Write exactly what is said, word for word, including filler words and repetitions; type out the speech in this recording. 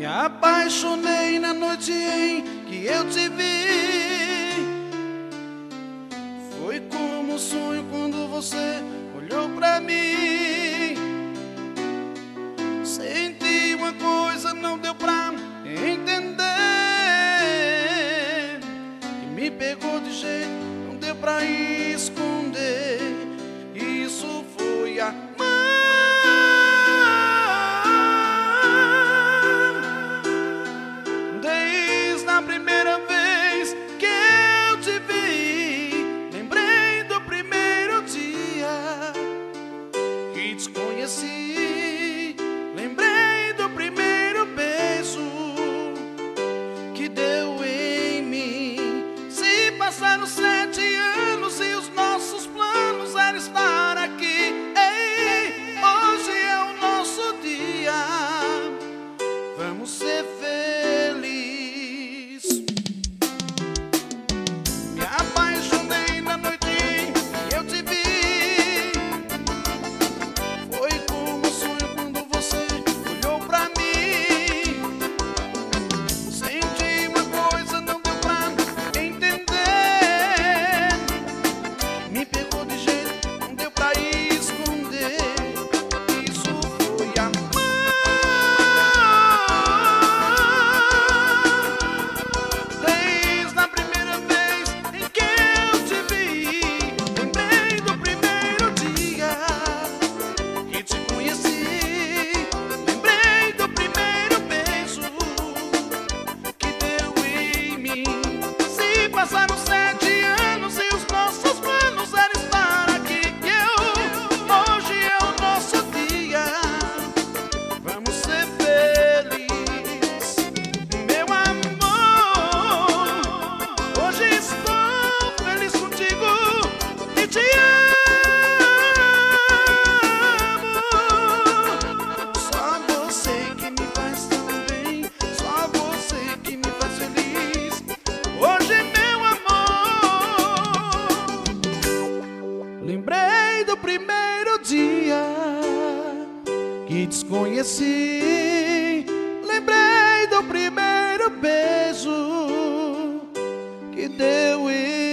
Me apaixonei na noite em que eu te vi. Foi como um sonho quando você olhou pra mim. Senti uma coisa, não deu pra entender, que me pegou de jeito, não deu pra esconder. Isso foi amor. Desde a primeira vez que eu te vi, lembrei do primeiro dia que te conheci. Lembrei do primeiro beijo que deu em mim. Se passaram sete anos e os nossos planos eram estar aqui. Ei, hoje é o nosso dia, vamos ser felizes. Me apaixonei na noite em que eu te vi. Foi como um sonho quando você olhou pra mim. Senti uma coisa, não deu pra entender. Me pegou de jeito, não deu pra esconder. Isso foi amor. Desde a primeira vez em que eu te vi, lembrei do primeiro dia que te conheci. Lembrei do primeiro beijo que deu em mim. Se passaram sete anos e os nossos planos eram estar aqui. Que eu, hoje é o nosso dia, vamos ser felizes. Meu amor, hoje estou feliz contigo e te amo. Só você que me faz tão bem, só você que me faz feliz. Hoje, meu amor, lembrei do primeiro dia que desconheci. Lembrei do primeiro beijo que deu em